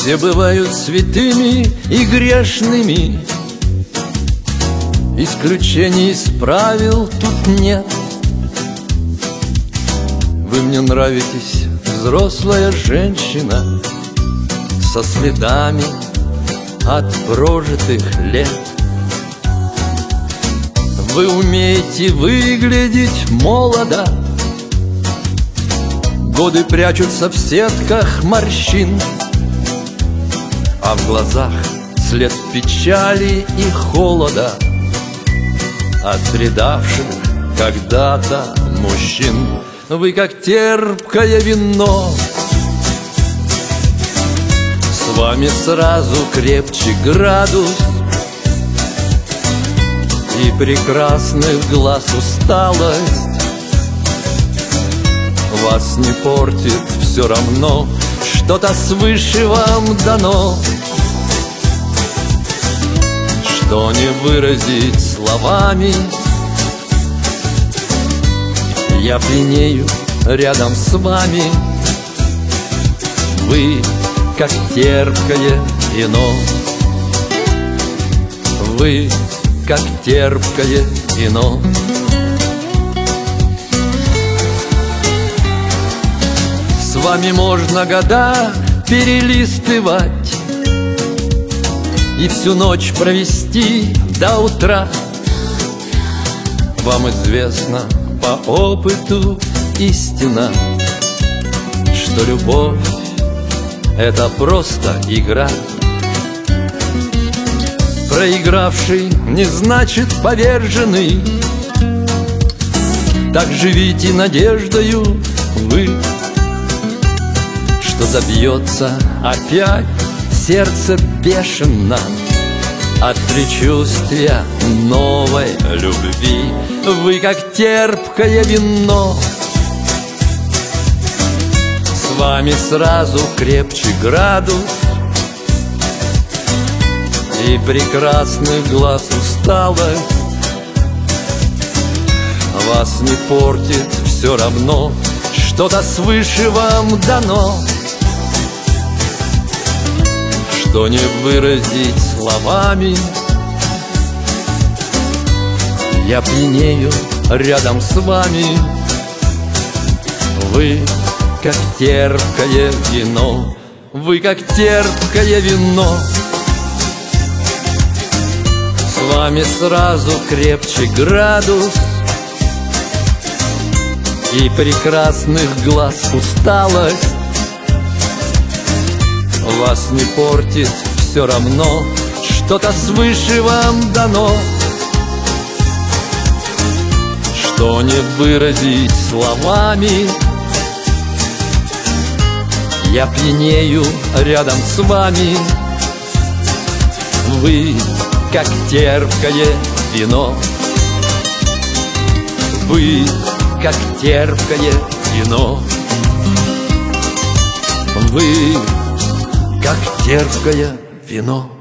Все бывают святыми и грешными, исключений из правил тут нет. Вы мне нравитесь, взрослая женщина, со следами от прожитых лет. Вы умеете выглядеть молодо, годы прячутся в сетках морщин, а в глазах след печали и холода от предавших когда-то мужчин. Вы как терпкое вино, с вами сразу крепче градус, и прекрасных глаз усталость вас не портит все равно, что-то свыше вам дано, что не выразить словами. Я пьянею рядом с вами, вы как терпкое вино, вы как терпкое вино. С вами можно года перелистывать и всю ночь провести до утра. Вам известно по опыту истина, что любовь — это просто игра. Проигравший не значит поверженный, так живите надеждою вы, что забьется опять сердце бешено от предчувствия новой любви. Вы как терпкое вино, с вами сразу крепче градус, и прекрасных глаз усталость вас не портит все равно, что-то свыше вам дано, что не выразить словами. Я пьянею рядом с вами, вы как терпкое вино, вы как терпкое вино. С вами сразу крепче градус, и прекрасных глаз усталость вас не портит все равно, что-то свыше вам дано, что не выразить словами. Я пьянею рядом с вами, вы как терпкое вино, вы как терпкое вино, вы как терпкое вино.